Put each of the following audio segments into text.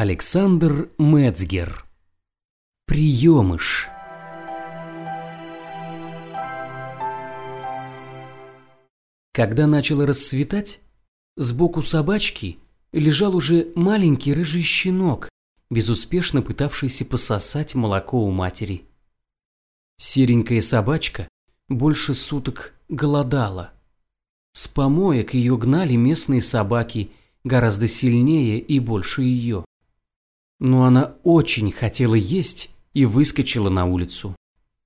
Александр Мецгер. Приемыш. Когда начало рассветать, сбоку собачки лежал уже маленький рыжий щенок, безуспешно пытавшийся пососать молоко у матери. Серенькая собачка больше суток голодала. С помоек ее гнали местные собаки гораздо сильнее и больше ее. Но она очень хотела есть и выскочила на улицу.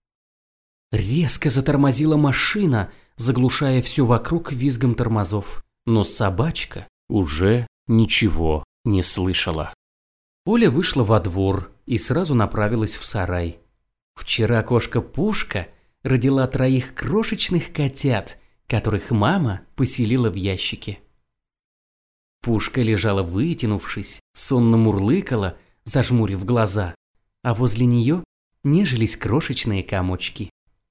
Резко затормозила машина, заглушая все вокруг визгом тормозов. Но собачка уже ничего не слышала. Оля вышла во двор и сразу направилась в сарай. Вчера кошка Пушка родила 3 крошечных котят, которых мама поселила в ящике. Пушка лежала вытянувшись, сонно мурлыкала, зажмурив глаза, а возле нее нежились крошечные комочки.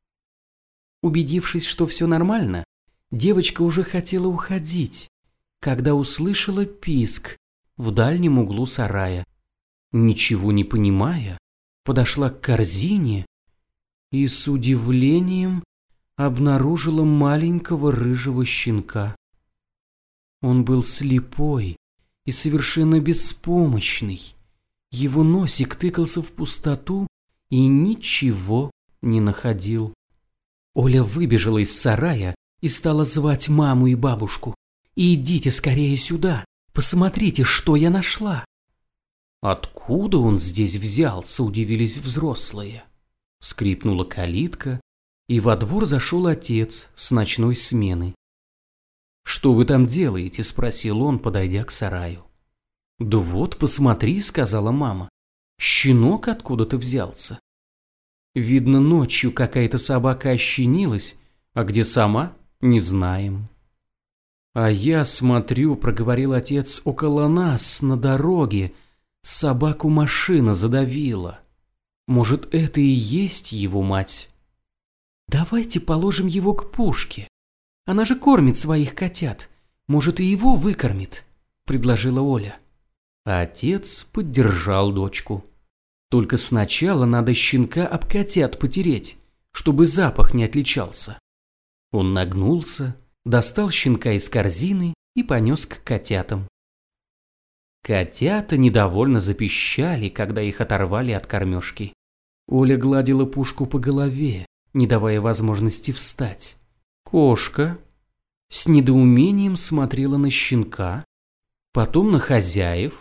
Убедившись, что все нормально, девочка уже хотела уходить, когда услышала писк в дальнем углу сарая. Ничего не понимая, подошла к корзине и с удивлением обнаружила маленького рыжего щенка. Он был слепой и совершенно беспомощный. Его носик тыкался в пустоту и ничего не находил. Оля выбежала из сарая и стала звать маму и бабушку. «Идите скорее сюда, посмотрите, что я нашла!» «Откуда он здесь взялся?» – удивились взрослые. Скрипнула калитка, и во двор зашел отец с ночной смены. «Что вы там делаете?» – спросил он, подойдя к сараю. «Да вот, посмотри», – сказала мама. «Щенок откуда-то взялся. Видно, ночью какая-то собака ощенилась, а где сама – не знаем». «А я смотрю», – проговорил отец, – «около нас, на дороге, собаку машина задавила. Может, это и есть его мать?» «Давайте положим его к Пушке. Она же кормит своих котят. Может, и его выкормит», – предложила Оля. Отец поддержал дочку. «Только сначала надо щенка об котят потереть, чтобы запах не отличался». Он нагнулся, достал щенка из корзины и понес к котятам. Котята недовольно запищали, когда их оторвали от кормежки. Оля гладила Пушку по голове, не давая возможности встать. Кошка с недоумением смотрела на щенка, потом на хозяев.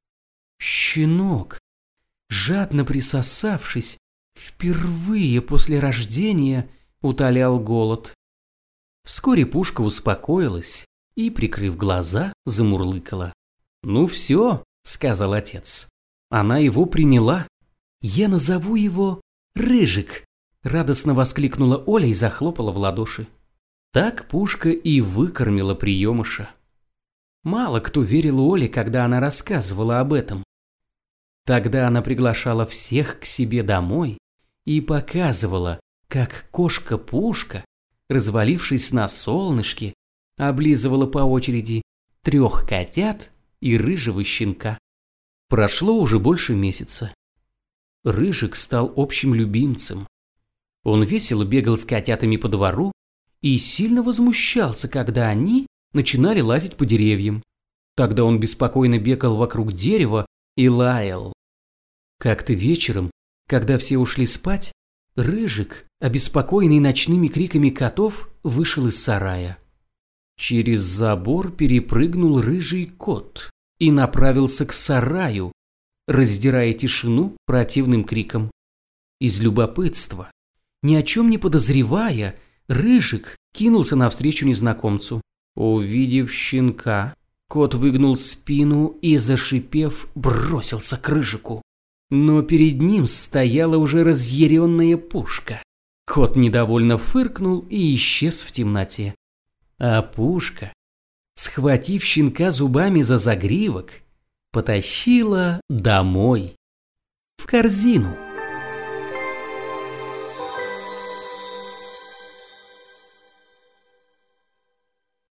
Щенок, жадно присосавшись, впервые после рождения утолял голод. Вскоре Пушка успокоилась и, прикрыв глаза, замурлыкала. «Ну все», — сказал отец, — «она его приняла. Я назову его Рыжик», — радостно воскликнула Оля и захлопала в ладоши. Так Пушка и выкормила приемыша. Мало кто верил Оле, когда она рассказывала об этом. Тогда она приглашала всех к себе домой и показывала, как кошка Пушка, развалившись на солнышке, облизывала по очереди 3 котят и рыжего щенка. Прошло уже больше месяца. Рыжик стал общим любимцем. Он весело бегал с котятами по двору и сильно возмущался, когда они начинали лазить по деревьям. Тогда он беспокойно бегал вокруг дерева и лаял. Как-то вечером, когда все ушли спать, Рыжик, обеспокоенный ночными криками котов, вышел из сарая. Через забор перепрыгнул рыжий кот и направился к сараю, раздирая тишину противным криком. Из любопытства, ни о чем не подозревая, Рыжик кинулся навстречу незнакомцу. Увидев щенка, кот выгнул спину и, зашипев, бросился к Рыжику. Но перед ним стояла уже разъяренная Пушка. Кот недовольно фыркнул и исчез в темноте. А Пушка, схватив щенка зубами за загривок, потащила домой, в корзину.